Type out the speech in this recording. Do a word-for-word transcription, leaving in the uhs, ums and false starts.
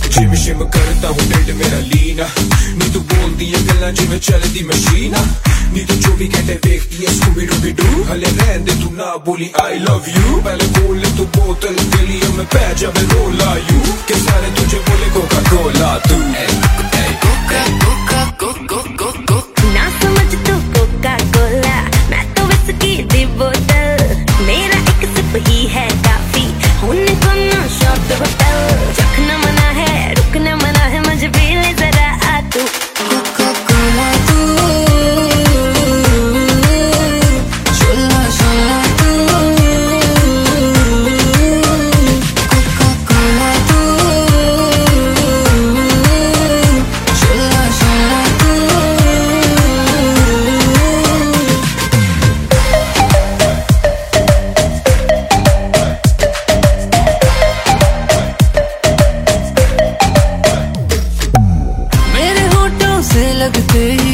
Gym शिम करता हूँ ढिड मेरा लीना, नी तू बोलती है गल्ला जिमें चलती मशीन, नी तू चौबीस घंटे देखती है स्कूबी डूबी डू, हले रहन दे तू ना बोली आई लव यू, पहले खोल ले तू बोतल गलियों में पै जा मैं रोला यू, के सारे तुझे बोले कोका कोला तू कोका कोका कोका कोका ना समझ तू कोका कोला, मैं तो विस्की दी बोतल, मेरा एक सिप ही है काफी, होने को ना शॉट होटल, चखना मना है रुकना मना है, मुझे पी ले जरा आ तू कोका कोला तू, शोला शोला तू, कोका कोला तू, शोला शोला तू। मेरे होठों से लगते